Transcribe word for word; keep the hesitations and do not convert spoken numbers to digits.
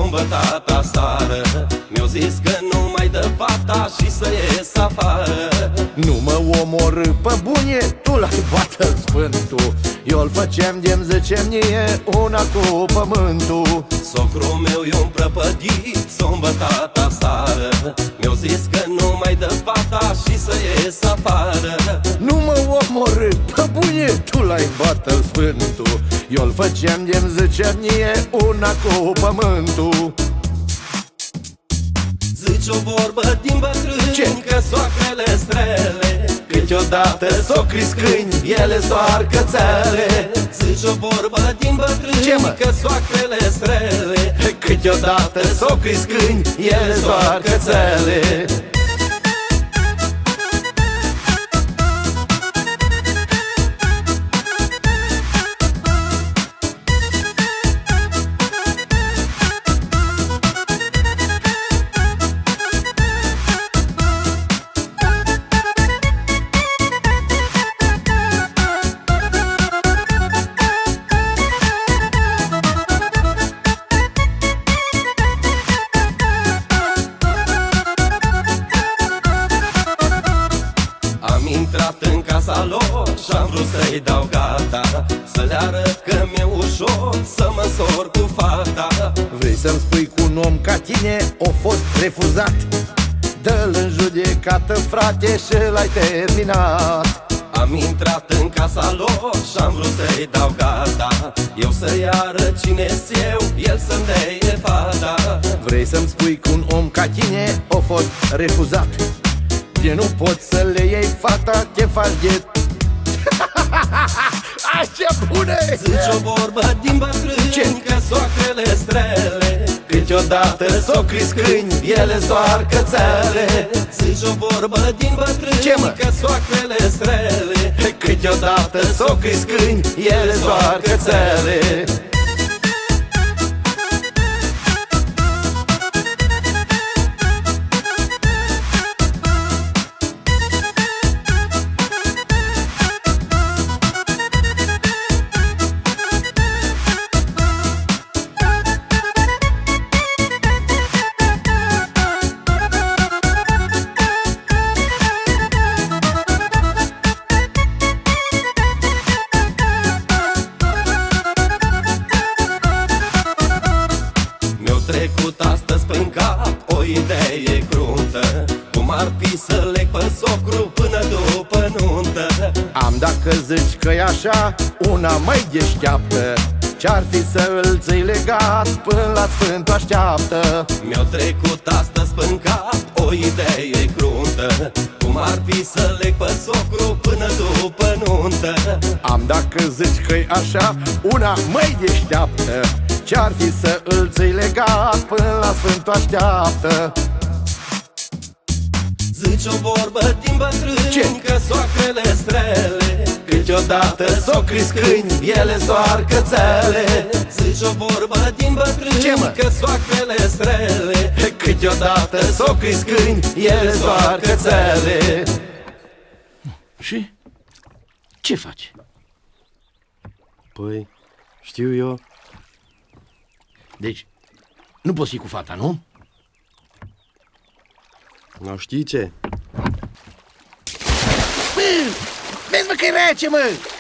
sâmbătă seară. Mi-au zis că nu mai dă fata și să ies afară. Nu mă omorâ pe bune, tu l-ai bată sfântul. Eu-l făceam de-mi zicem mie una cu pământul. Socrul meu e un prăpădit sâmbătă seară. Mi-au zis că nu mai dă fata și să ies afară. Nu mă omorâ pe bune, tu l-ai bată sfântul. Eu-l făceam de-mi zicem mie una cu pământul. Zici o vorbă din bătrâni, ce? Că soacrele strele, câteodată s-o câini, ele doar cățele. Zici o vorbă din bătrâni, ce, mă? Că soacrele strele, câteodată s-o câini, ele doar cățele. Am intrat în casa lor și-am vrut să-i dau gata, să le arăt că mi-e ușor să mă sor cu fata. Vrei să-mi spui cu un om ca tine o fost refuzat? Dă-l în judecată, frate, și l-ai terminat. Am intrat în casa lor și-am vrut să-i dau gata, eu să-i arăt cine-s eu, el să-mi deie fata. Vrei să-mi spui cu un om ca tine o fost refuzat? De nu poți să le iei fata, te faci de... Așa bune! Zici o vorbă din bătrâni, ce? Că soacrele strele, câteodată s-o câini, ele doar cățele. Zici o vorbă din bătrâni, ce, mă? Că soacrele strele, câteodată s-o câini, ele doar cățele. Trecut astăzi până cap o idee cruntă, cum ar fi să leg pe socru până după nuntă. Am dacă zici că-i așa, una mai deșteaptă. Ce-ar fi să îl ții legat până la sfântul așteaptă? Mi-au trecut astăzi până cap o idee cruntă, cum ar fi să leg pe socru până după nuntă. Am dacă zici că-i așa, una mai deșteaptă. Ce-ar fi să îl ții legat până la sfântul așteaptă? Zici o vorbă din bătrâni, ce? Că soacrele strele, câteodată s-o câini, ele doar cățele. Zici o vorbă din bătrâni, ce, mă? Că soacrele strele, câteodată s-o câini, ele doar cățele. Și? Ce faci? Păi, știu eu. Deci, nu poți fi cu fata, nu? Nu știi ce? Bă, vezi mă că-i rece, mă!